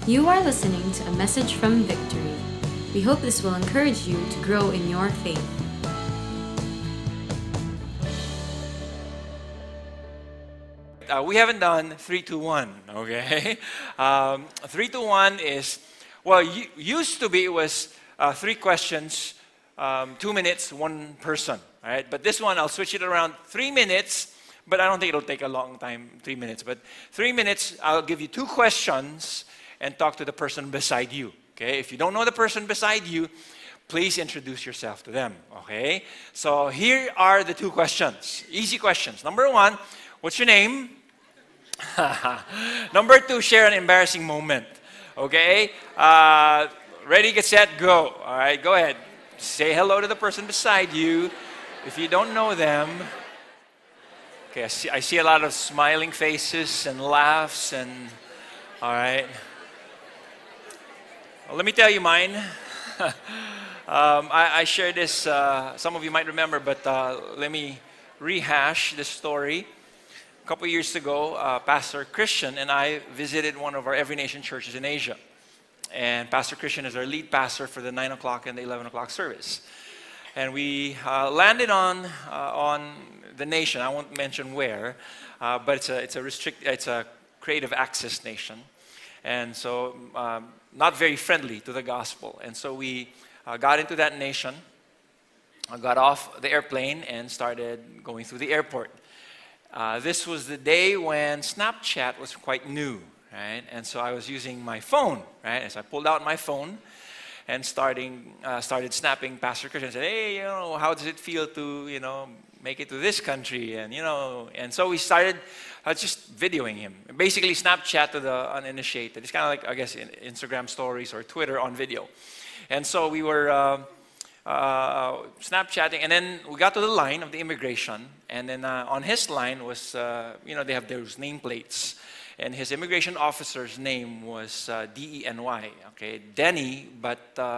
You are listening to a message from Victory. We hope this will encourage you to grow in your faith. We haven't done 3-2-1, okay? 3-2-1 is, well, used to be it was 3 questions, 2 minutes, one person, all right? But this one, I'll switch it around, 3 minutes, but I don't think it'll take a long time, 3 minutes. But 3 minutes, I'll give you 2 questions and talk to the person beside you, okay? If you don't know the person beside you, please introduce yourself to them, okay? So here are the 2 questions, easy questions. Number 1, what's your name? Number 2, share an embarrassing moment. Okay? Ready, get set, go. All right, go ahead. Say hello to the person beside you. If you don't know them, okay, I see a lot of smiling faces and laughs and, all right. Well, let me tell you mine. I shared this, some of you might remember, but let me rehash this story. A couple years ago, Pastor Christian and I visited one of our Every Nation churches in Asia. And Pastor Christian is our lead pastor for the 9 o'clock and the 11 o'clock service. And we landed on the nation. I won't mention where, but it's a creative access nation. And so not very friendly to the gospel. And so we got into that nation, got off the airplane and started going through the airport. This was the day when Snapchat was quite new, right? And so I was using my phone, right? And so I pulled out my phone and started snapping Pastor Christian and said, hey, how does it feel to, make it to this country? And, and so we started just videoing him. Basically, Snapchat to the uninitiated. It's kind of like, I guess, Instagram stories or Twitter on video. And so we were Snapchatting, and then we got to the line of the immigration, and then on his line was, they have those nameplates, and his immigration officer's name was D-E-N-Y, okay, Denny, but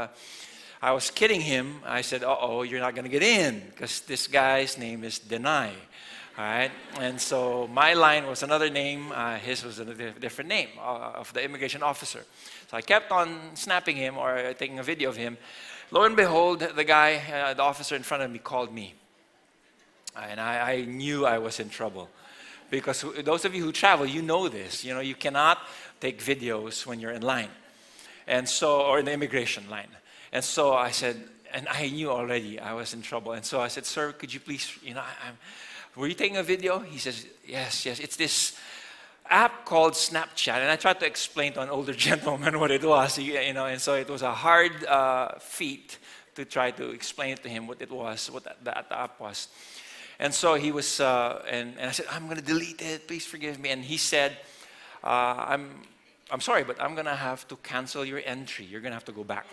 I was kidding him. I said, you're not going to get in, because this guy's name is Denai, all right? And so my line was another name, his was a different name of the immigration officer. So I kept on snapping him or taking a video of him. Lo and behold, the guy, the officer in front of me called me. And I knew I was in trouble. Because those of you who travel, you know this. You cannot take videos when you're in line. And so, or in the immigration line. And so I said, and I knew already I was in trouble. And so I said, sir, could you please, were you taking a video? He says, yes. It's this app called Snapchat, and I tried to explain to an older gentleman what it was, and so it was a hard feat to try to explain it to him what it was, what that app was. And so he was, and I said, I'm going to delete it, please forgive me. And he said, I'm sorry, but I'm going to have to cancel your entry. You're going to have to go back.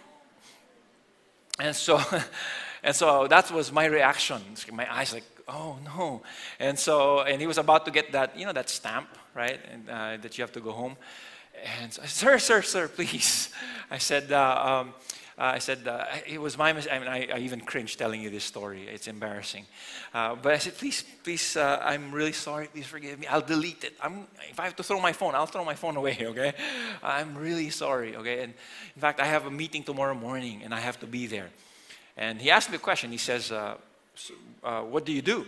And so, that was my reaction. My eyes like, oh no. And he was about to get that, that stamp, right? And that you have to go home. And so, sir, please. I said, it was my mistake. I even cringe telling you this story. It's embarrassing. But I said, please, I'm really sorry. Please forgive me. I'll delete it. If I have to throw my phone, I'll throw my phone away, okay? I'm really sorry, okay? And in fact, I have a meeting tomorrow morning, and I have to be there. And he asked me a question. He says, what do you do?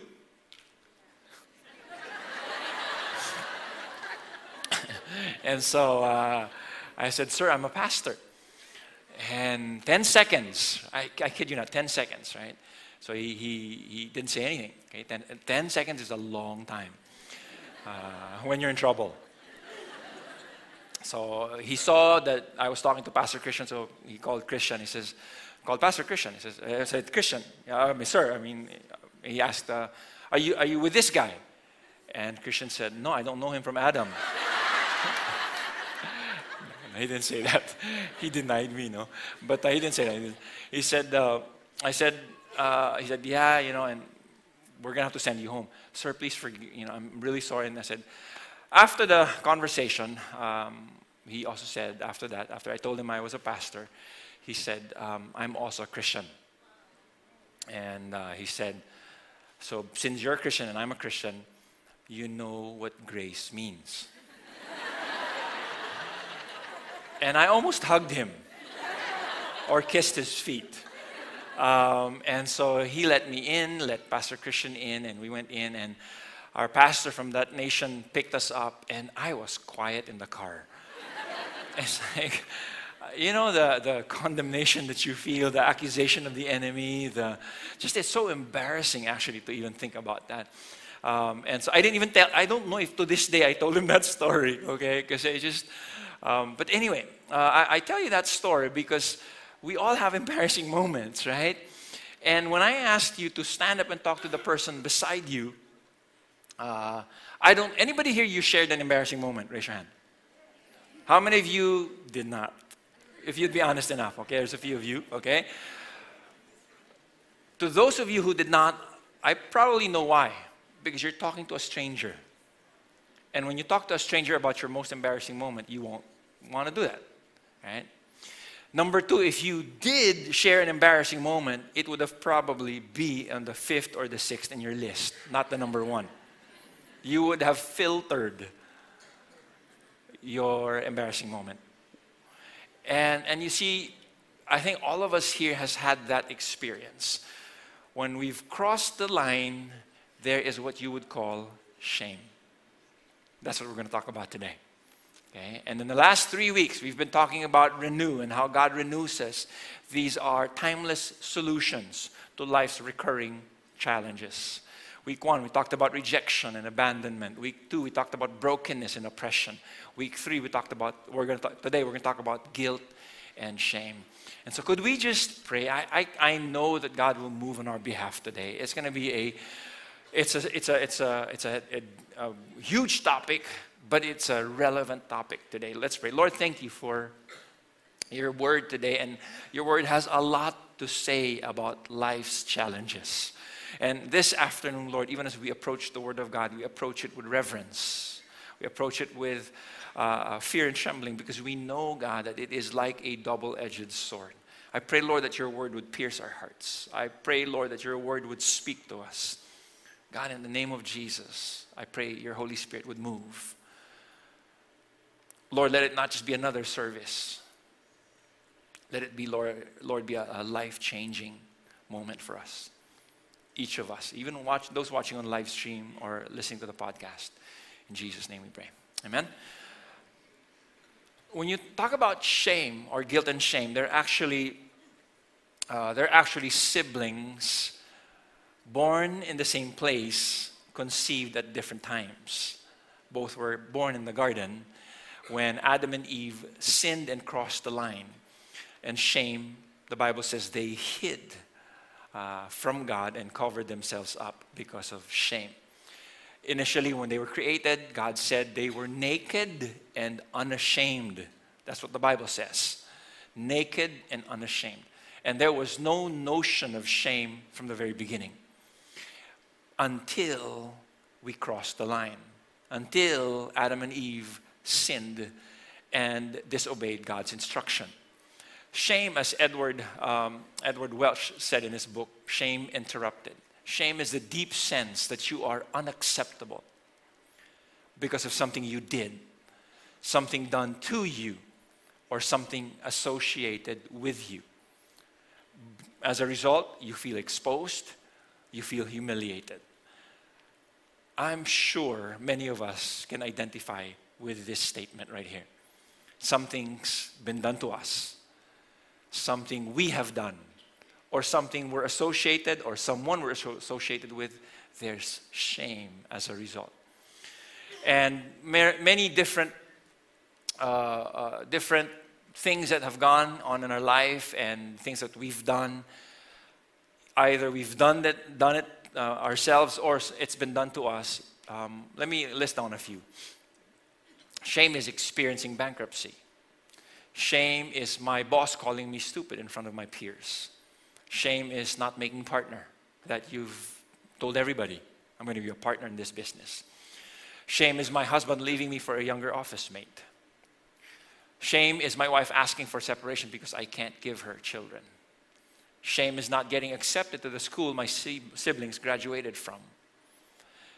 And so I said, sir, I'm a pastor. And 10 seconds, I kid you not, 10 seconds, right? So he didn't say anything. Okay? 10 seconds is a long time when you're in trouble. So he saw that I was talking to Pastor Christian, so he called Christian. He says, called Pastor Christian. He says, I said, Christian, sir, he asked, are you with this guy? And Christian said, no, I don't know him from Adam. He didn't say that. He denied me, no. But he didn't say that. He said, yeah, and we're going to have to send you home. Sir, please forgive, I'm really sorry. And I said, after the conversation, he also said after that, after I told him I was a pastor, he said, I'm also a Christian. And he said, so since you're a Christian and I'm a Christian, you know what grace means. And I almost hugged him or kissed his feet. And so he let me in, let Pastor Christian in, and we went in, and our pastor from that nation picked us up, and I was quiet in the car. It's like, the condemnation that you feel, the accusation of the enemy, it's so embarrassing actually to even think about that. And so I don't know if to this day I told him that story, okay? Because but anyway, I tell you that story because we all have embarrassing moments, right? And when I asked you to stand up and talk to the person beside you, anybody here, you shared an embarrassing moment? Raise your hand. How many of you did not? If you'd be honest enough, okay? There's a few of you, okay? To those of you who did not, I probably know why. Because you're talking to a stranger. And when you talk to a stranger about your most embarrassing moment, you won't want to do that, right? Number two, if you did share an embarrassing moment, it would have probably be on the 5th or the 6th in your list, not the number 1. You would have filtered your embarrassing moment. And you see, I think all of us here has had that experience. When we've crossed the line, there is what you would call shame. That's what we're going to talk about today. Okay? And in the last 3 weeks, we've been talking about renew and how God renews us. These are timeless solutions to life's recurring challenges. Week 1, we talked about rejection and abandonment. Week 2, we talked about brokenness and oppression. Week 3, today we're going to talk about guilt and shame. And so could we just pray? I know that God will move on our behalf today. It's going to be it's a huge topic, but it's a relevant topic today. Let's pray. Lord, thank you for your word today. And your word has a lot to say about life's challenges. And this afternoon, Lord, even as we approach the word of God, we approach it with reverence. We approach it with fear and trembling because we know, God, that it is like a double-edged sword. I pray, Lord, that your word would pierce our hearts. I pray, Lord, that your word would speak to us. God, in the name of Jesus, I pray your Holy Spirit would move. Lord, let it not just be another service. Let it be, Lord, be a life-changing moment for us. Each of us, even those watching on live stream or listening to the podcast. In Jesus' name we pray. Amen. When you talk about shame or guilt and shame, they're actually siblings born in the same place, conceived at different times. Both were born in the garden when Adam and Eve sinned and crossed the line. And shame, the Bible says, they hid from God and covered themselves up because of shame. Initially, when they were created, God said they were naked and unashamed. That's what the Bible says. Naked and unashamed. And there was no notion of shame from the very beginning. Until we crossed the line. Until Adam and Eve sinned and disobeyed God's instruction. Shame, as Edward Welch said in his book, Shame Interrupted. Shame is the deep sense that you are unacceptable because of something you did, something done to you, or something associated with you. As a result, you feel exposed, you feel humiliated. I'm sure many of us can identify with this statement right here. Something's been done to us. Something we have done, or something we're associated, or someone we're associated with, there's shame as a result. And many different things that have gone on in our life and things that we've done. Either we've done it ourselves, or it's been done to us. Let me list down a few. Shame is experiencing bankruptcy. Shame is my boss calling me stupid in front of my peers. Shame is not making partner, that you've told everybody, I'm going to be a partner in this business. Shame is my husband leaving me for a younger office mate. Shame is my wife asking for separation because I can't give her children. Shame is not getting accepted to the school my siblings graduated from.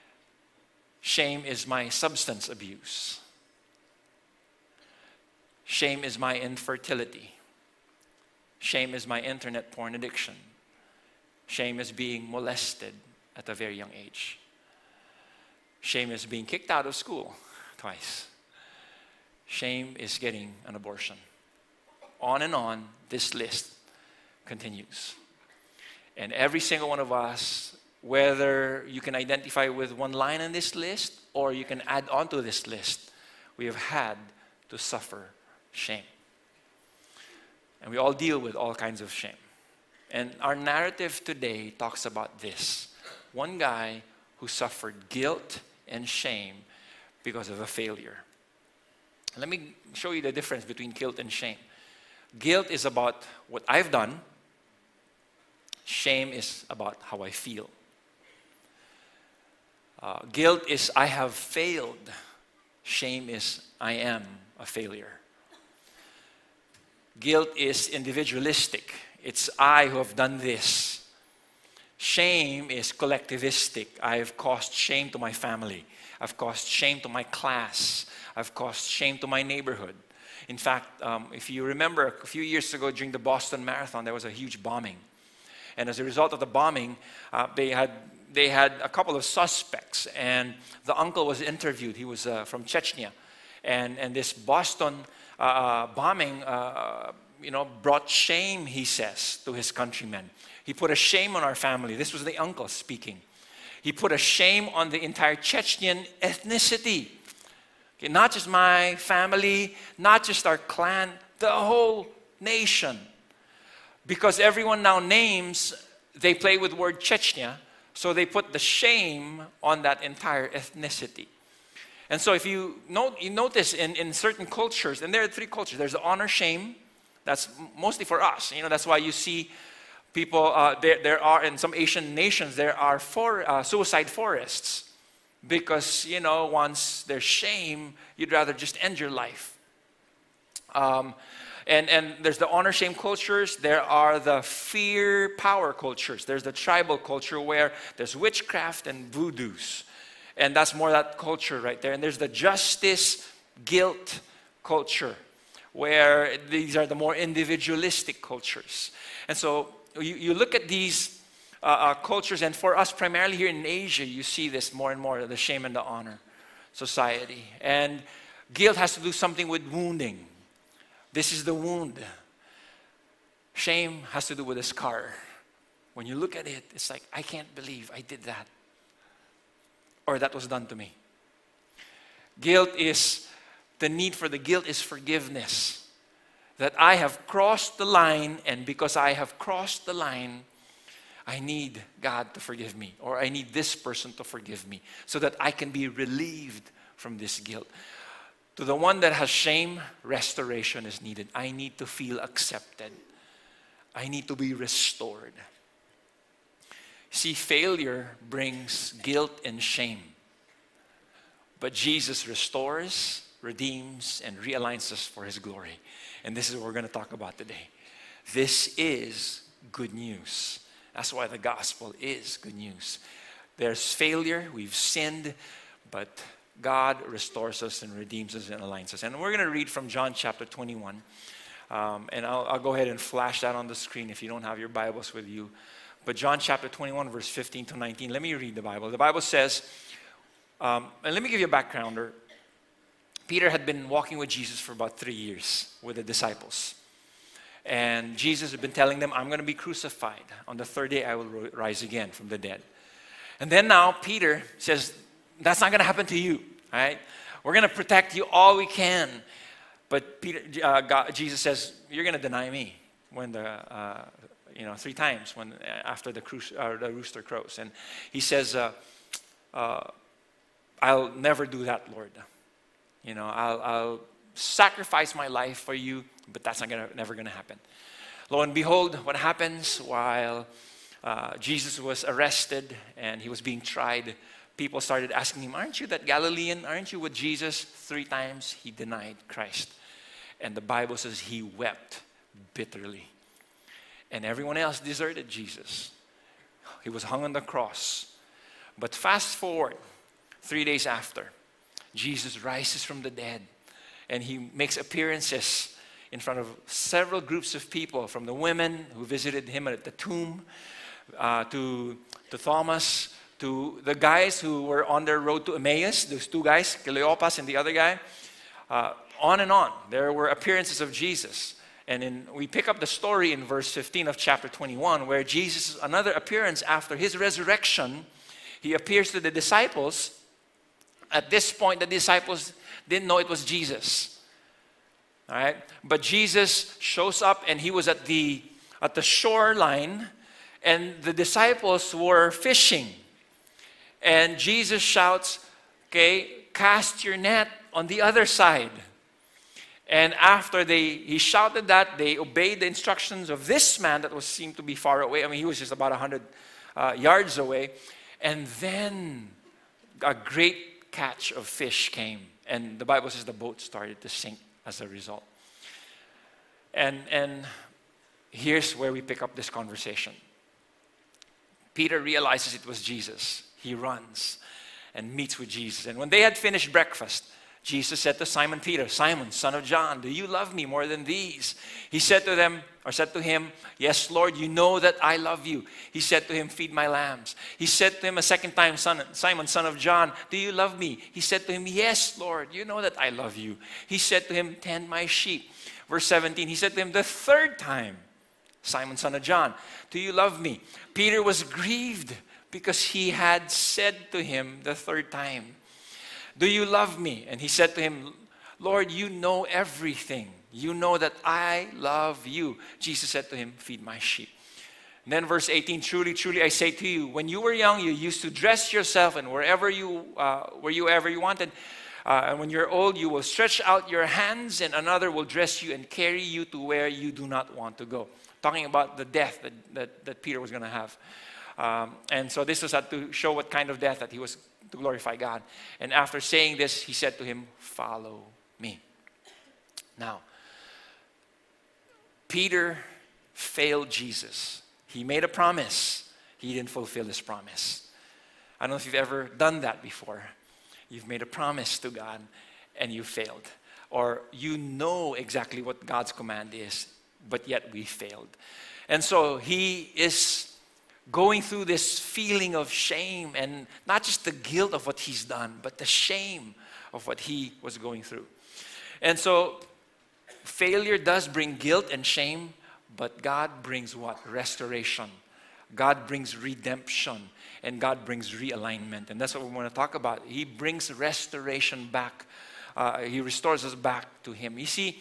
Shame is my substance abuse. Shame is my infertility. Shame is my internet porn addiction. Shame is being molested at a very young age. Shame is being kicked out of school twice. Shame is getting an abortion. On and on, this list continues. And every single one of us, whether you can identify with one line on this list or you can add on to this list, we have had to suffer shame. And we all deal with all kinds of shame. And our narrative today talks about this. One guy who suffered guilt and shame because of a failure. Let me show you the difference between guilt and shame. Guilt is about what I've done. Shame is about how I feel. Guilt is I have failed. Shame is I am a failure. Guilt is individualistic. It's I who have done this. Shame is collectivistic. I've caused shame to my family. I've caused shame to my class. I've caused shame to my neighborhood. In fact, if you remember, a few years ago during the Boston Marathon, there was a huge bombing. And as a result of the bombing, they had a couple of suspects. And the uncle was interviewed. He was from Chechnya. And this Boston bombing, brought shame, he says, to his countrymen. He put a shame on our family. This was the uncle speaking. He put a shame on the entire Chechnyan ethnicity. Okay, not just my family, not just our clan, the whole nation. Because everyone now they play with the word Chechnya, so they put the shame on that entire ethnicity. And so if you notice in certain cultures, and there are three cultures, there's the honor shame, that's mostly for us. That's why you see people, there are in some Asian nations, there are suicide forests. Because, once there's shame, you'd rather just end your life. And there's the honor shame cultures. There are the fear power cultures. There's the tribal culture where there's witchcraft and voodoos. And that's more that culture right there. And there's the justice guilt culture where these are the more individualistic cultures. And so you look at these cultures, and for us primarily here in Asia, you see this more and more, the shame and the honor society. And guilt has to do something with wounding. This is the wound. Shame has to do with a scar. When you look at it, it's like, I can't believe I did that. Or that was done to me. The need for the guilt is forgiveness. That I have crossed the line, and because I have crossed the line, I need God to forgive me, or I need this person to forgive me so that I can be relieved from this guilt. To the one that has shame, restoration is needed. I need to feel accepted. I need to be restored. See, failure brings guilt and shame. But Jesus restores, redeems, and realigns us for His glory. And this is what we're going to talk about today. This is good news. That's why the gospel is good news. There's failure, we've sinned, but God restores us and redeems us and aligns us. And we're going to read from John chapter 21. And I'll go ahead and flash that on the screen if you don't have your Bibles with you. But John chapter 21, verse 15 to 19. Let me read the Bible. The Bible says, and let me give you a backgrounder. Peter had been walking with Jesus for about 3 years with the disciples. And Jesus had been telling them, I'm going to be crucified. On the third day, I will rise again from the dead. And then now Peter says, that's not going to happen to you. All right? We're going to protect you all we can. But Jesus says, you're going to deny me when 3 times after the rooster crows. And he says, I'll never do that, Lord. I'll sacrifice my life for you, but that's never going to happen. Lo and behold, what happens while Jesus was arrested and he was being tried, people started asking him, aren't you that Galilean? Aren't you with Jesus? 3 times he denied Christ. And the Bible says he wept bitterly. And everyone else deserted Jesus. He was hung on the cross. But fast forward, 3 days after, Jesus rises from the dead. and he makes appearances in front of several groups of people, from the women who visited him at the tomb, to Thomas, to the guys who were on their road to Emmaus, those two guys, Cleopas and the other guy, on and on. There were appearances of Jesus. And we pick up the story in verse 15 of chapter 21, where Jesus, another appearance after his resurrection, he appears to the disciples. At this point, the disciples didn't know it was Jesus. All right? But Jesus shows up, and he was at the shoreline, and the disciples were fishing. And Jesus shouts, okay, cast your net on the other side. And after he shouted that, they obeyed the instructions of this man that seemed to be far away. I mean, he was just about 100 yards away. And then a great catch of fish came. And the Bible says the boat started to sink as a result. And here's where we pick up this conversation. Peter realizes it was Jesus. He runs and meets with Jesus. And when they had finished breakfast, Jesus said to Simon Peter, "Simon, son of John, do you love me more than these?" He said to him, "Yes, Lord, you know that I love you." He said to him, "Feed my lambs." He said to him a second time, "Simon, son of John, do you love me?" He said to him, "Yes, Lord, you know that I love you." He said to him, "Tend my sheep." Verse 17, he said to him the third time, "Simon, son of John, do you love me?" Peter was grieved because he had said to him the third time, "Do you love me?" And he said to him, "Lord, you know everything. You know that I love you." Jesus said to him, "Feed my sheep." And then verse 18, "Truly, truly, I say to you, when you were young, you used to dress yourself and wherever you wanted. And when you're old, you will stretch out your hands and another will dress you and carry you to where you do not want to go." Talking about the death that Peter was going to have. And so this was to show what kind of death that he was to glorify God. And after saying this, he said to him, "Follow me." Now, Peter failed Jesus. He made a promise. He didn't fulfill his promise. I don't know if you've ever done that before. You've made a promise to God and you failed. Or you know exactly what God's command is, but yet we failed. And so he is going through this feeling of shame, and not just the guilt of what he's done, but the shame of what he was going through. And so failure does bring guilt and shame, but God brings what? Restoration. God brings redemption, and God brings realignment. And that's what we want to talk about. He brings restoration back. He restores us back to him. You see,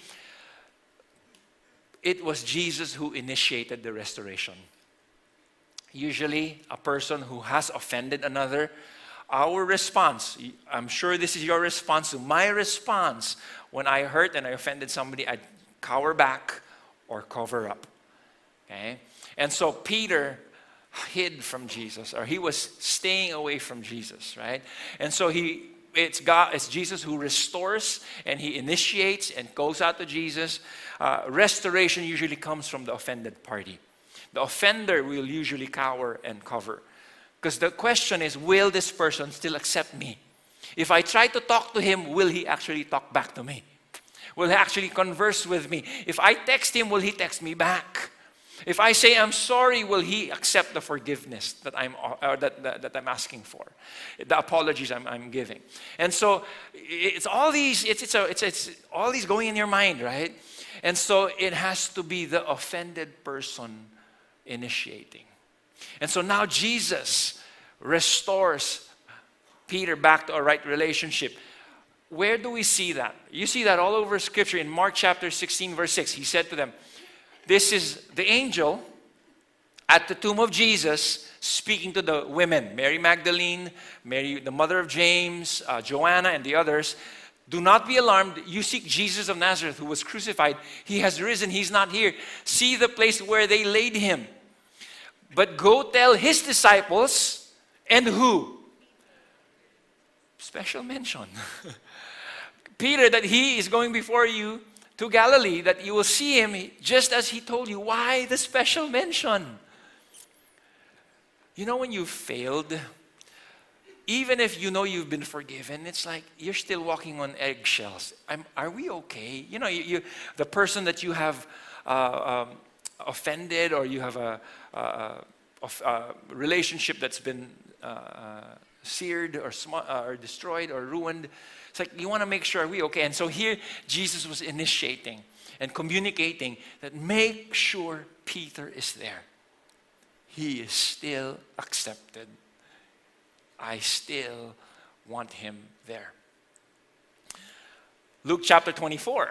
it was Jesus who initiated the restoration. Usually, a person who has offended another, our response, I'm sure this is your response to my response, when I hurt and I offended somebody, I'd cower back or cover up. Okay? And so Peter hid from Jesus, or he was staying away from Jesus, right? And so it's Jesus who restores, and he initiates and goes out to Jesus. Restoration usually comes from the offended party. The offender will usually cower and cover. Because the question is, will this person still accept me? If I try to talk to him, will he actually talk back to me? Will he actually converse with me? If I text him, will he text me back? If I say I'm sorry, will he accept the forgiveness that I'm asking for, the apologies I'm giving? And so it's all these all these going in your mind, right? And so it has to be the offended person initiating. And so now Jesus restores Peter back to a right relationship. Where do we see that? You see that all over Scripture. In Mark chapter 16, verse 6, he said to them, this is the angel at the tomb of Jesus speaking to the women, Mary Magdalene, Mary, the mother of James, Joanna, and the others. "Do not be alarmed. You seek Jesus of Nazareth who was crucified. He has risen. He's not here. See the place where they laid him. But go tell his disciples," and who? Special mention. Peter, that he is going before you to Galilee, that you will see him just as he told you. Why the special mention? You know, when you failed, even if you know you've been forgiven, it's like you're still walking on eggshells. Are we okay? You know, the person that you have offended, or you have a relationship that's been seared or destroyed or ruined. It's like you want to make sure, are we okay? And so here Jesus was initiating and communicating that make sure Peter is there. He is still accepted. I still want him there. Luke chapter 24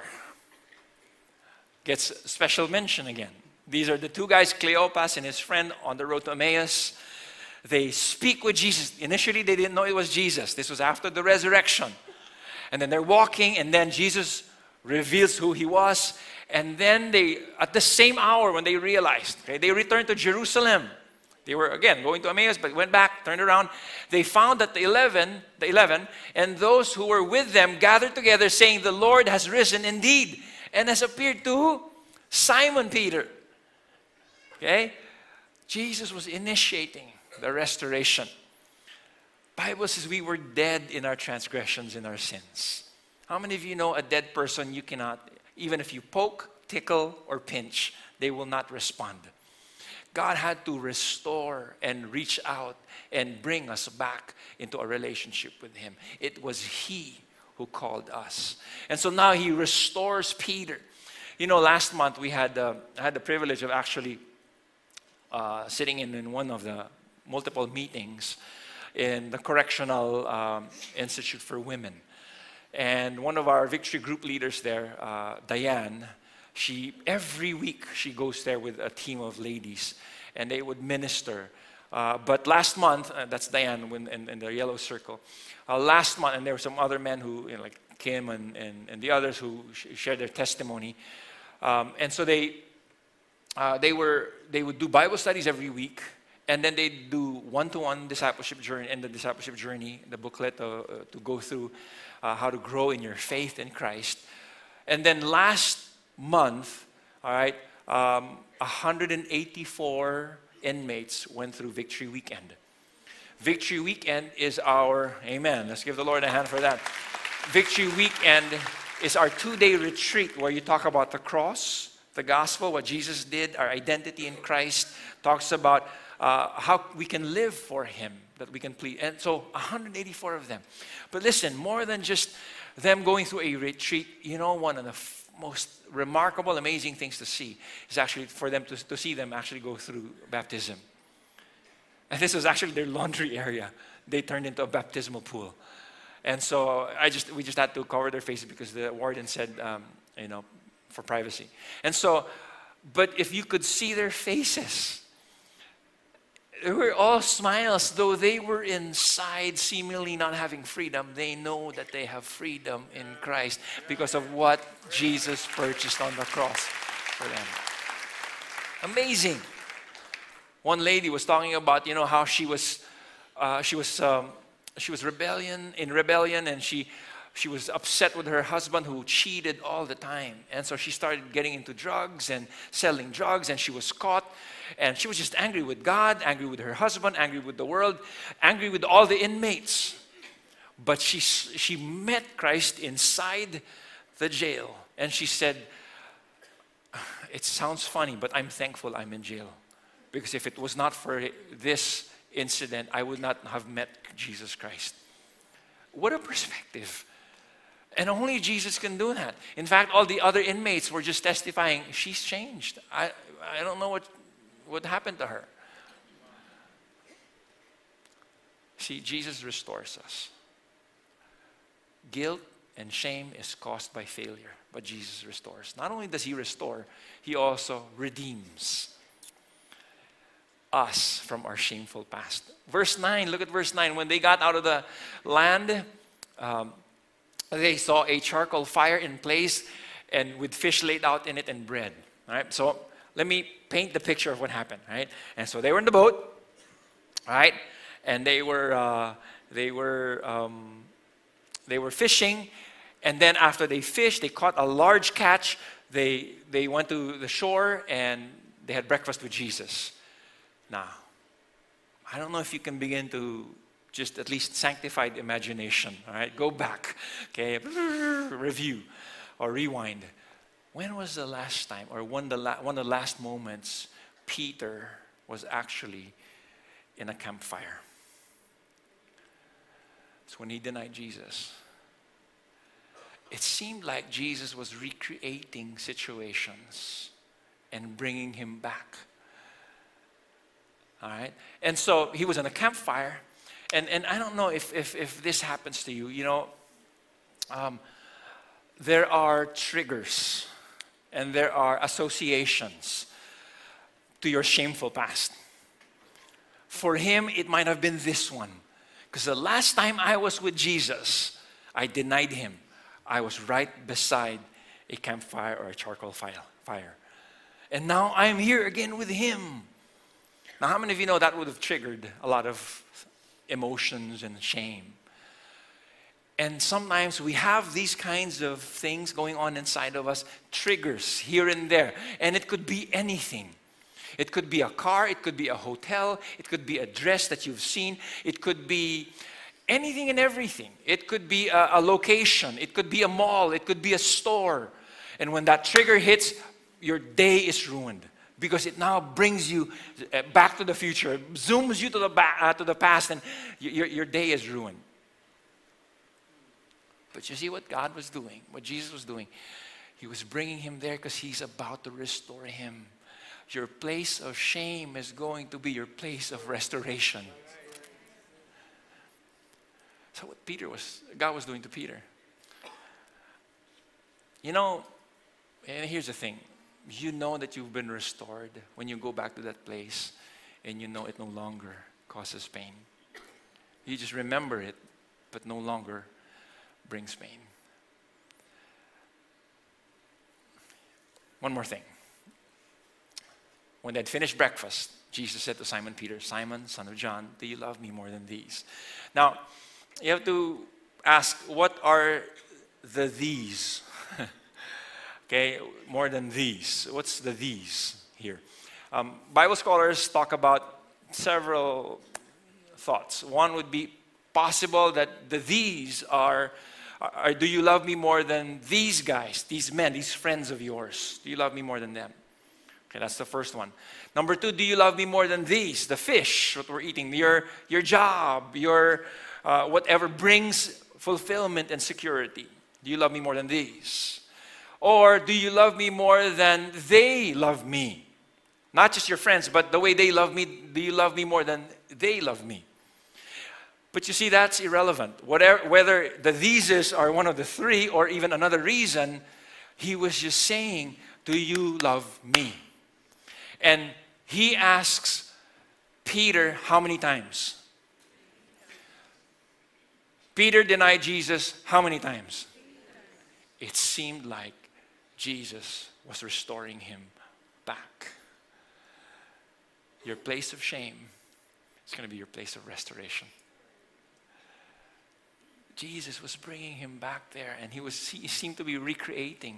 gets special mention again. These are the two guys, Cleopas and his friend, on the road to Emmaus. They speak with Jesus. Initially, they didn't know it was Jesus. This was after the resurrection. And then they're walking, and then Jesus reveals who he was. And then they, at the same hour when they realized, okay, they returned to Jerusalem. They were, again, going to Emmaus, but went back, turned around. They found that the 11, and those who were with them gathered together, saying, the Lord has risen indeed, and has appeared to Simon Peter. Okay? Jesus was initiating the restoration. Bible says we were dead in our transgressions and our sins. How many of you know a dead person you cannot, even if you poke, tickle, or pinch, they will not respond? God had to restore and reach out and bring us back into a relationship with him. It was he who called us. And so now he restores Peter. You know, last month I had the privilege of actually sitting in one of the multiple meetings in the Correctional Institute for Women. And one of our victory group leaders there, Diane, every week she goes there with a team of ladies, and they would minister. But last month, that's Diane in the yellow circle. Last month, and there were some other men who, you know, like Kim and the others who shared their testimony. And so they would do Bible studies every week, and then they'd do one-to-one discipleship journey, and the discipleship journey, the booklet to go through how to grow in your faith in Christ. And then last month, all right, 184 inmates went through Victory Weekend. Victory Weekend is our, amen, let's give the Lord a hand for that. Victory Weekend is our 2-day retreat where you talk about the cross, the gospel, what Jesus did, our identity in Christ, talks about how we can live for him, that we can please. And so 184 of them. But listen, more than just them going through a retreat, you know, one of the most remarkable, amazing things to see is actually for them to see them actually go through baptism. And this was actually their laundry area. They turned into a baptismal pool. And so we just had to cover their faces because the warden said, you know, for privacy. And so, but if you could see their faces, they were all smiles, though they were inside seemingly not having freedom. They know that they have freedom in Christ because of what Jesus purchased on the cross for them. Amazing. One lady was talking about, you know, how she was rebellion, and she was upset with her husband who cheated all the time. And so she started getting into drugs and selling drugs, and she was caught. And she was just angry with God, angry with her husband, angry with the world, angry with all the inmates. But she met Christ inside the jail. And she said, it sounds funny, but I'm thankful I'm in jail. Because if it was not for this incident, I would not have met Jesus Christ. What a perspective. And only Jesus can do that. In fact, all the other inmates were just testifying, she's changed. I don't know what happened to her. See, Jesus restores us. Guilt and shame is caused by failure, but Jesus restores. Not only does he restore, he also redeems us from our shameful past. Verse 9, look at verse 9. When they got out of the land, they saw a charcoal fire in place and with fish laid out in it and bread. All right, so let me paint the picture of what happened. Right, and so they were in the boat, right, and they were fishing, and then after they fished, they caught a large catch. They went to the shore and they had breakfast with Jesus. Now, I don't know if you can begin to just at least sanctified imagination, all right? Go back, okay? Review or rewind. When was the last time, or one of the last moments Peter was actually in a campfire? It's when he denied Jesus. It seemed like Jesus was recreating situations and bringing him back. All right? And so he was in a campfire. And I don't know if this happens to you. You know, there are triggers and there are associations to your shameful past. For him, it might have been this one. Because the last time I was with Jesus, I denied him. I was right beside a campfire or a charcoal fire. And now I'm here again with him. Now, how many of you know that would have triggered a lot of emotions and shame? And sometimes we have these kinds of things going on inside of us, triggers here and there. And it could be anything. It could be a car, it could be a hotel, it could be a dress that you've seen, it could be anything and everything. It could be a location, it could be a mall, it could be a store. And when that trigger hits, your day is ruined because it now brings you back to the future, zooms you to the past, and your day is ruined. But you see what God was doing, what Jesus was doing? He was bringing him there because he's about to restore him. Your place of shame is going to be your place of restoration. So what God was doing to Peter. You know, and here's the thing. You know that you've been restored when you go back to that place and you know it no longer causes pain. You just remember it, but no longer brings pain. One more thing. When they had finished breakfast, Jesus said to Simon Peter, "Simon, son of John, do you love me more than these?" Now, you have to ask, what are the these? Okay, more than these. What's the these here? Bible scholars talk about several thoughts. One would be possible that the these are do you love me more than these guys, these men, these friends of yours? Do you love me more than them? Okay, that's the first one. Number two, do you love me more than these, the fish, what we're eating, your job, your whatever brings fulfillment and security? Do you love me more than these? Or do you love me more than they love me? Not just your friends, but the way they love me, do you love me more than they love me? But you see, that's irrelevant. Whether the theses are one of the three or even another reason, he was just saying, do you love me? And he asks Peter how many times? Peter denied Jesus how many times? It seemed like Jesus was restoring him back. Your place of shame is going to be your place of restoration. Jesus was bringing him back there, and he seemed to be recreating.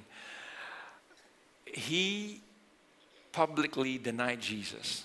He publicly denied Jesus.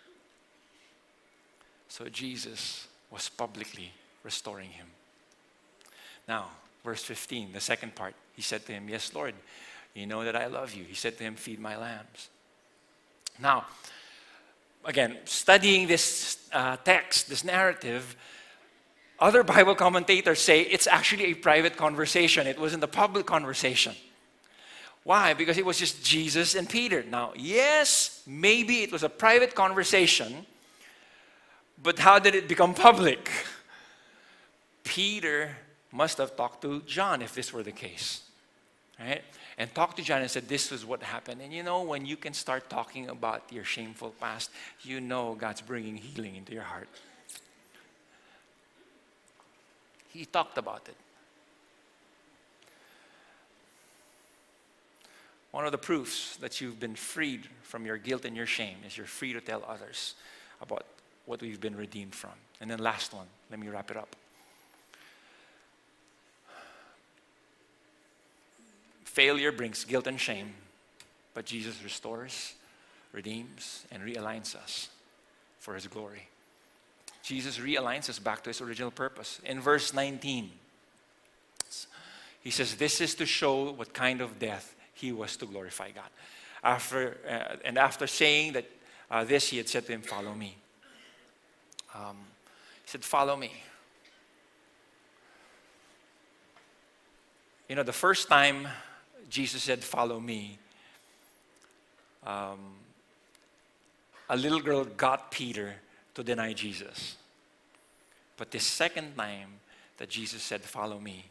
So Jesus was publicly restoring him. Now, verse 15, the second part, he said to him, "Yes, Lord, you know that I love you." He said to him, "Feed my lambs." Now, again, studying this text, this narrative, other Bible commentators say it's actually a private conversation. It wasn't a public conversation. Why? Because it was just Jesus and Peter. Now, yes, maybe it was a private conversation, but how did it become public? Peter must have talked to John if this were the case, right? And talked to John and said, this is what happened. And you know, when you can start talking about your shameful past, you know God's bringing healing into your heart. He talked about it. One of the proofs that you've been freed from your guilt and your shame is you're free to tell others about what we've been redeemed from. And then last one, let me wrap it up. Failure brings guilt and shame, but Jesus restores, redeems, and realigns us for His glory. Jesus realigns us back to his original purpose. In verse 19, he says, this is to show what kind of death he was to glorify God. After saying that this, he had said to him, follow me. He said, follow me. You know, the first time Jesus said, follow me, a little girl got Peter to deny Jesus. But the second time that Jesus said, follow me,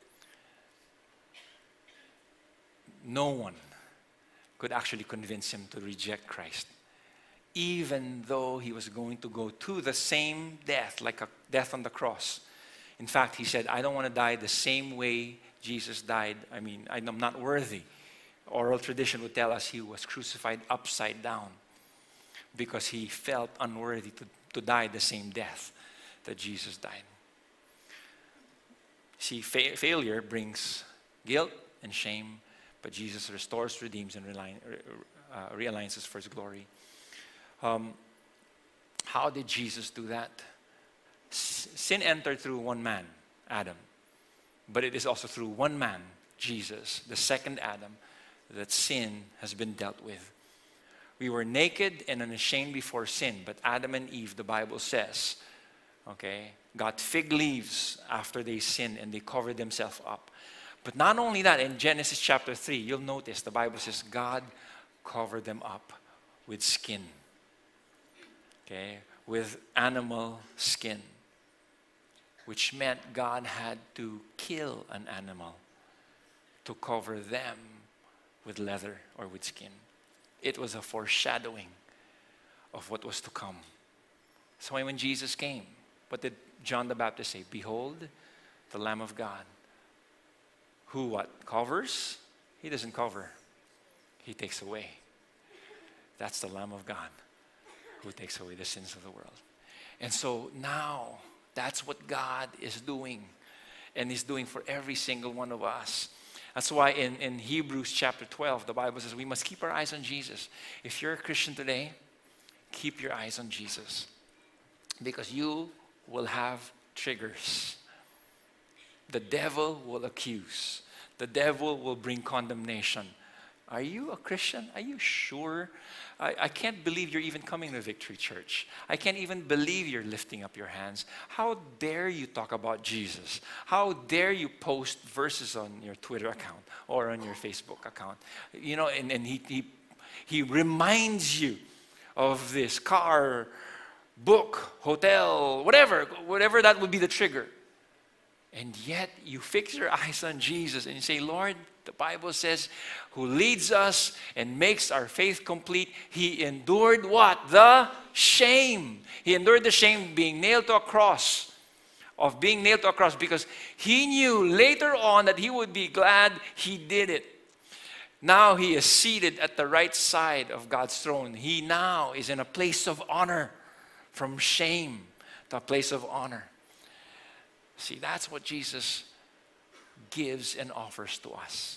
no one could actually convince him to reject Christ, even though he was going to go to the same death, like a death on the cross. In fact, he said, I don't want to die the same way Jesus died. I mean, I'm not worthy. Oral tradition would tell us he was crucified upside down because he felt unworthy to die the same death that Jesus died. See, failure brings guilt and shame, but Jesus restores, redeems, and realigns us for his glory. How did Jesus do that? Sin entered through one man, Adam. But it is also through one man, Jesus, the second Adam, that sin has been dealt with. We were naked and unashamed before sin, but Adam and Eve, the Bible says, got fig leaves after they sinned and they covered themselves up. But not only that, in Genesis chapter 3, you'll notice the Bible says God covered them up with skin. With animal skin. Which meant God had to kill an animal to cover them with leather or with skin. It was a foreshadowing of what was to come. So when Jesus came, what did John the Baptist say? Behold, the Lamb of God. Who what? Covers? He doesn't cover. He takes away. That's the Lamb of God who takes away the sins of the world. And so now, that's what God is doing. And he's doing for every single one of us. That's why in Hebrews chapter 12, the Bible says we must keep our eyes on Jesus. If you're a Christian today, keep your eyes on Jesus. Because you will have triggers. The devil will accuse. The devil will bring condemnation. Are you a Christian? Are you sure? I can't believe you're even coming to Victory Church. I can't even believe you're lifting up your hands. How dare you talk about Jesus? How dare you post verses on your Twitter account or on your Facebook account? You know, and he reminds you of this car, book, hotel, whatever that would be the trigger. And yet you fix your eyes on Jesus and you say, Lord, the Bible says, who leads us and makes our faith complete. He endured what? The shame. He endured the shame being nailed to a cross. Of being nailed to a cross because he knew later on that he would be glad he did it. Now he is seated at the right side of God's throne. He now is in a place of honor. From shame to a place of honor. See, that's what Jesus gives and offers to us.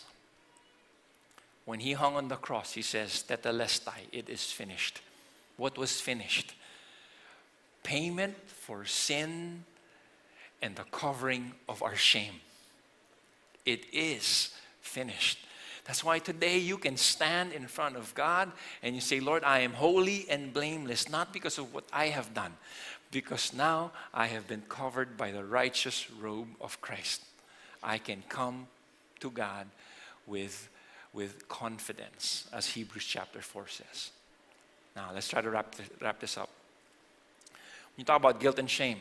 When he hung on the cross, he says, Tetelestai, it is finished. What was finished? Payment for sin and the covering of our shame. It is finished. That's why today you can stand in front of God and you say, Lord, I am holy and blameless, not because of what I have done, because now I have been covered by the righteous robe of Christ. I can come to God with confidence, as Hebrews chapter 4 says. Now, let's try to wrap this up. When you talk about guilt and shame,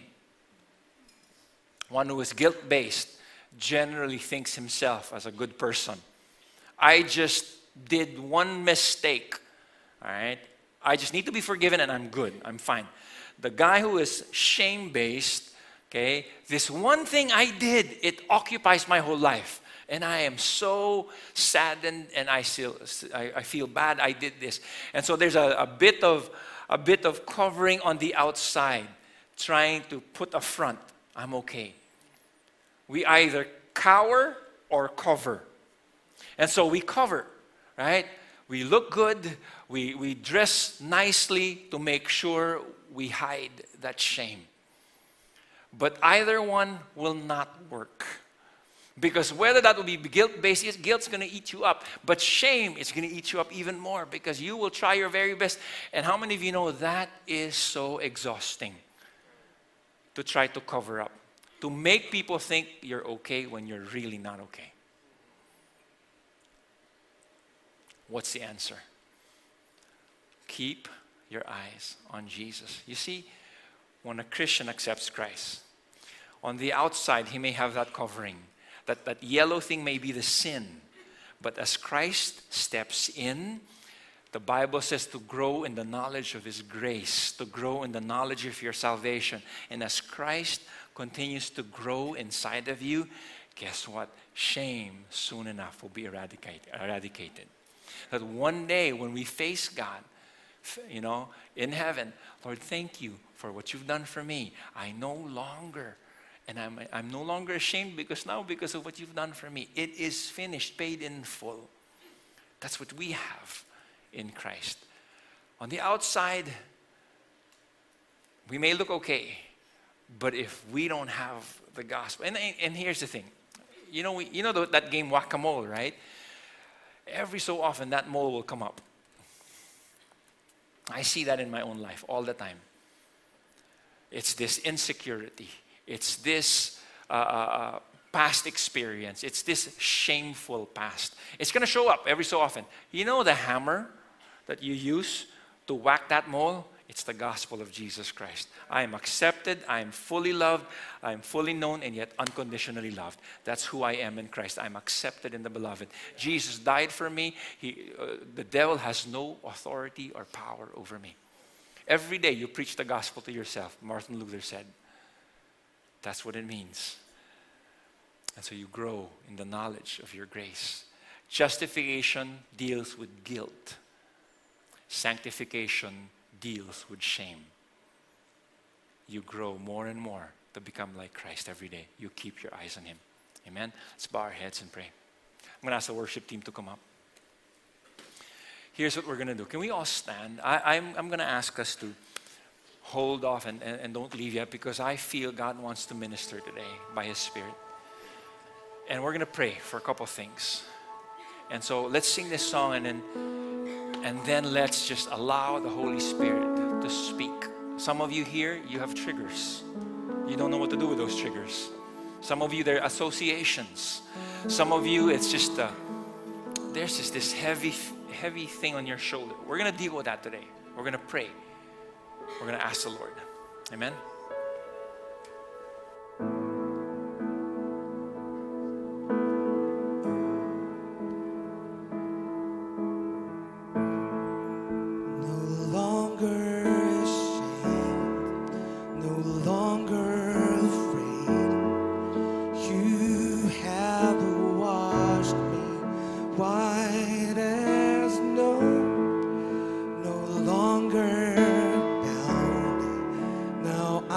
one who is guilt-based generally thinks himself as a good person. I just did one mistake, all right? I just need to be forgiven and I'm good, I'm fine. The guy who is shame-based, okay, this one thing I did, it occupies my whole life. And I am so saddened and I feel bad I did this. And so there's a bit of covering on the outside, trying to put a front. I'm okay. We either cower or cover. And so we cover, right? We look good. We dress nicely to make sure we hide that shame. But either one will not work. Because whether that will be guilt-based, guilt's going to eat you up. But shame is going to eat you up even more because you will try your very best. And how many of you know that is so exhausting? To try to cover up. To make people think you're okay when you're really not okay. What's the answer? Keep your eyes on Jesus. You see, when a Christian accepts Christ, on the outside, he may have that covering. That yellow thing may be the sin. But as Christ steps in, the Bible says to grow in the knowledge of His grace, to grow in the knowledge of your salvation. And as Christ continues to grow inside of you, guess what? Shame soon enough will be eradicated. That one day when we face God, you know, in heaven, Lord, thank you for what you've done for me. I no longer, and I'm no longer ashamed because of what you've done for me. It is finished, paid in full. That's what we have in Christ. On the outside, we may look okay, but if we don't have the gospel, and here's the thing, you know that game Whack-A-Mole, right? Every so often that mole will come up. I see that in my own life all the time. It's this insecurity. It's this past experience. It's this shameful past. It's going to show up every so often. You know the hammer that you use to whack that mole? It's the gospel of Jesus Christ. I am accepted, I am fully loved, I am fully known, and yet unconditionally loved. That's who I am in Christ. I'm accepted in the beloved. Jesus died for me. The devil has no authority or power over me. Every day you preach the gospel to yourself, Martin Luther said. That's what it means. And so you grow in the knowledge of your grace. Justification deals with guilt. Sanctification deals with shame. You grow more and more to become like Christ every day. You keep your eyes on Him. Amen? Let's bow our heads and pray. I'm going to ask the worship team to come up. Here's what we're going to do. Can we all stand? I'm going to ask us to hold off and don't leave yet because I feel God wants to minister today by His Spirit. And we're going to pray for a couple things. And so let's sing this song and then let's just allow the Holy Spirit to speak. Some of you here, you have triggers. You don't know what to do with those triggers. Some of you, they're associations. Some of you, it's just, there's just this heavy thing on your shoulder. We're going to deal with that today. We're going to pray. We're going to ask the Lord. Amen. Now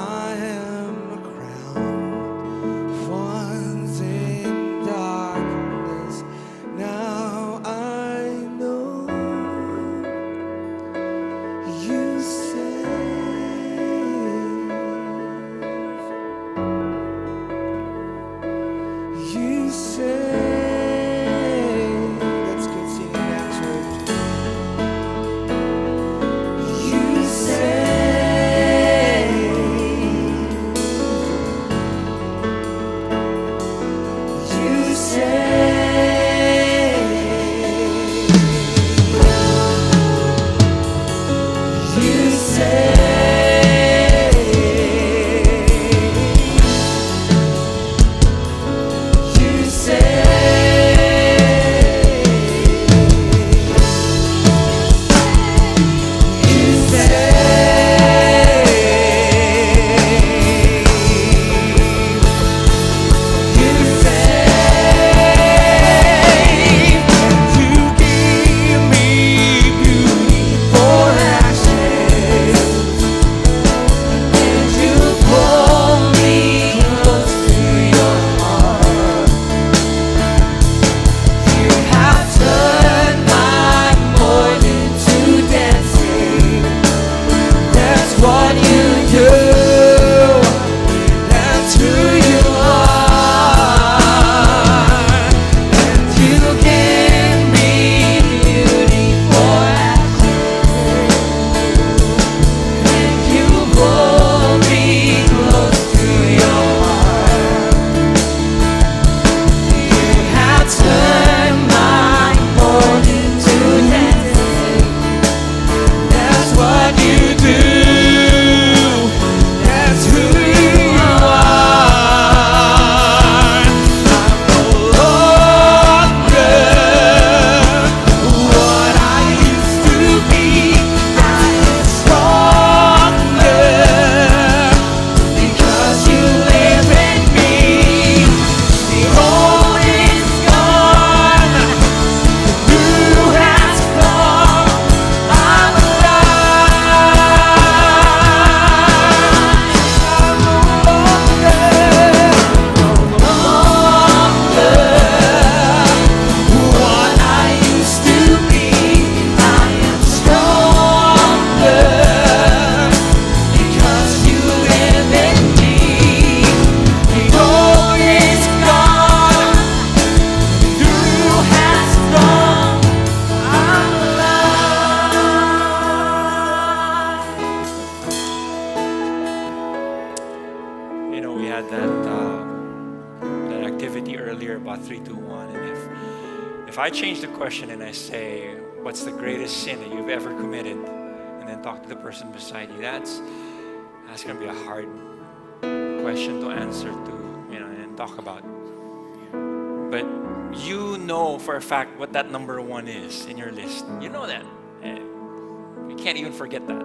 if I change the question and I say, what's the greatest sin that you've ever committed? And then talk to the person beside you, that's going to be a hard question to answer and talk about. But you know for a fact what that number one is in your list. You know that. You can't even forget that.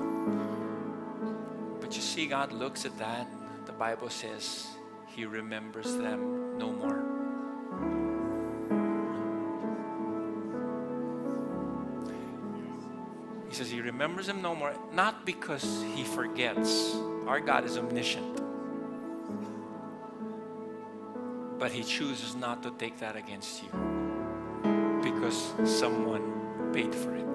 But you see, God looks at that. The Bible says He remembers them no more. He says He remembers them no more, not because He forgets. Our God is omniscient. But He chooses not to take that against you because someone paid for it.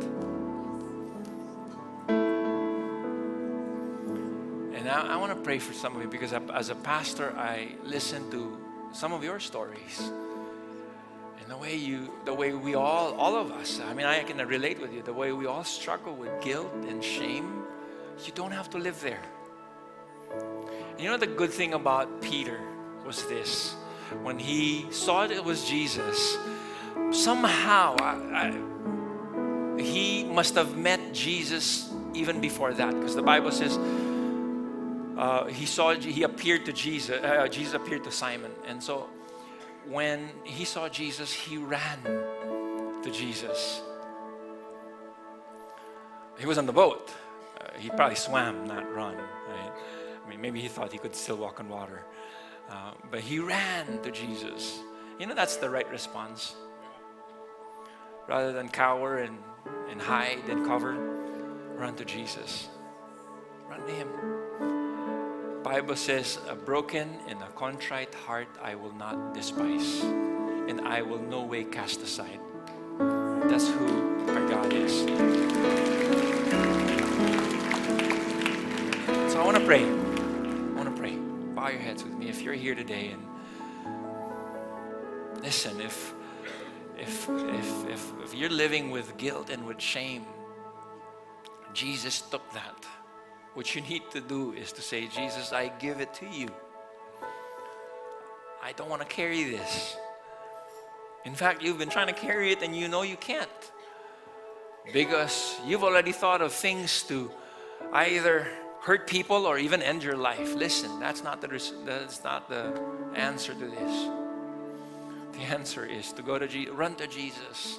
And I want to pray for some of you, because as a pastor, I listen to some of your stories. And the way we all of us, I mean, I can relate with you, the way we all struggle with guilt and shame, you don't have to live there. And you know, the good thing about Peter was this. When he saw it was Jesus, somehow he must have met Jesus even before that, because the Bible says he appeared to Jesus. Jesus appeared to Simon, and so when he saw Jesus, he ran to Jesus. He was on the boat. He probably swam, not run. Right? I mean, maybe he thought he could still walk on water. But he ran to Jesus. You know, that's the right response. Rather than cower and hide and cover, run to Jesus. Run to Him. Bible says, a broken and a contrite heart I will not despise, and I will no way cast aside. That's who our God is. So I want to pray. Bow your heads with me if you're here today, and listen, if you're living with guilt and with shame, Jesus took that. What you need to do is to say, Jesus, I give it to you. I don't want to carry this. In fact, you've been trying to carry it and you know you can't, because you've already thought of things to either hurt people or even end your life. Listen, that's not the answer to this. The answer is to go to Jesus, run to Jesus.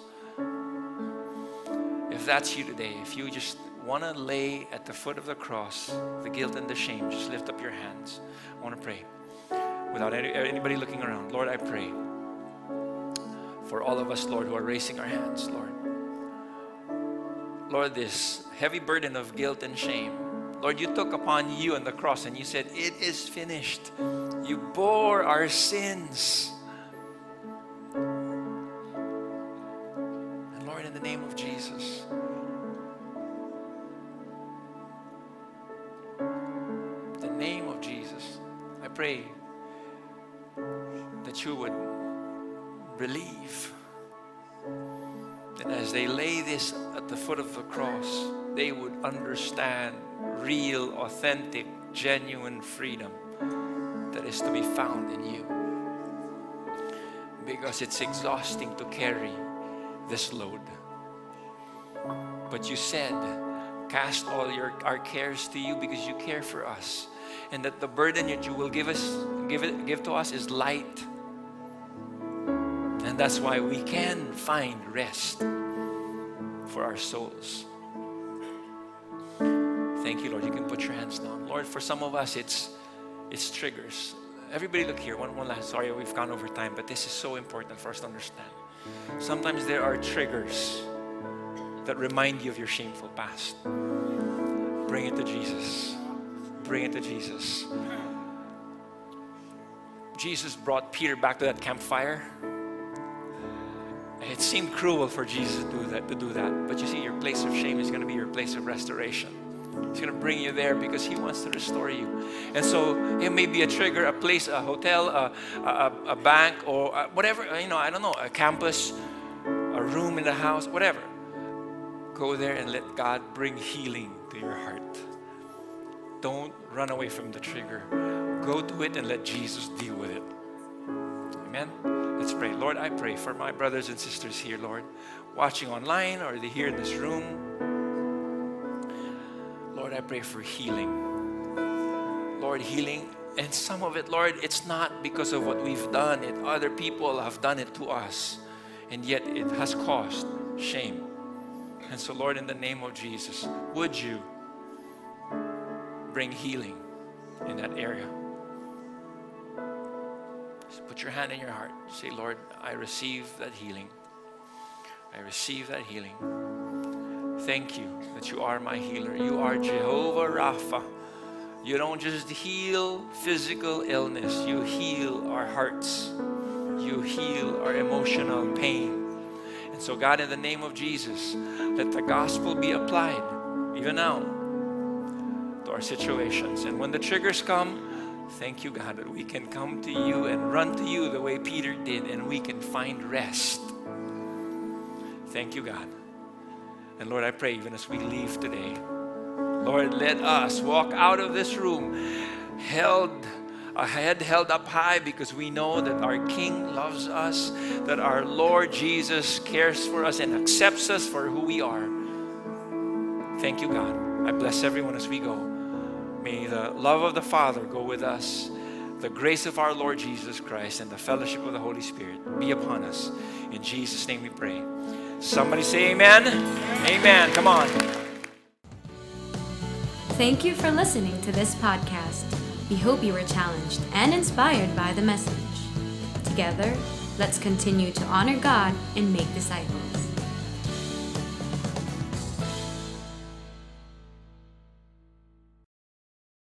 If that's you today, if you just want to lay at the foot of the cross, the guilt and the shame, just lift up your hands. I want to pray without anybody looking around. Lord, I pray for all of us, Lord, who are raising our hands, Lord. Lord, this heavy burden of guilt and shame, Lord, you took upon you on the cross and you said, it is finished. You bore our sins. And Lord, in the name of Jesus, I pray that you would relieve, that as they lay this at the foot of the cross, they would understand real, authentic, genuine freedom that is to be found in you. Because it's exhausting to carry this load. But you said, cast all our cares to you because you care for us. And that the burden that you will give to us is light. And that's why we can find rest for our souls. Thank you, Lord. You can put your hands down. Lord, for some of us, it's triggers. Everybody look here. One last. Sorry, we've gone over time, but this is so important for us to understand. Sometimes there are triggers that remind you of your shameful past. Bring it to Jesus. Bring it to Jesus. Jesus brought Peter back to that campfire. It seemed cruel for Jesus to do that. But you see, your place of shame is going to be your place of restoration. He's going to bring you there because He wants to restore you. And so it may be a trigger, a place, a hotel, a bank, or whatever, I don't know, a campus, a room in the house, whatever. Go there and let God bring healing to your heart. Don't run away from the trigger. Go to it and let Jesus deal with it. Amen? Let's Let's pray. Lord, I pray for my brothers and sisters here, Lord, watching online or they're here in this room. Lord, I pray for healing. Lord, healing. And some of it, Lord, it's not because of what we've done. Other people have done it to us. And yet it has caused shame. And so, Lord, in the name of Jesus, would you bring healing in that area? Just put your hand in your heart. Say, Lord, I receive that healing. I receive that healing. Thank you that you are my healer. You are Jehovah Rapha. You don't just heal physical illness. You heal our hearts. You heal our emotional pain. And so, God, in the name of Jesus, let the gospel be applied, even now, to our situations. And when the triggers come, thank you, God, that we can come to you and run to you the way Peter did, and we can find rest. Thank you, God. And Lord, I pray even as we leave today, Lord, let us walk out of this room a head held up high, because we know that our King loves us, that our Lord Jesus cares for us and accepts us for who we are. Thank you, God. I bless everyone as we go. May the love of the Father go with us, the grace of our Lord Jesus Christ, and the fellowship of the Holy Spirit be upon us. In Jesus' name we pray. Somebody say amen. Amen. Come on. Thank you for listening to this podcast. We hope you were challenged and inspired by the message. Together, let's continue to honor God and make disciples.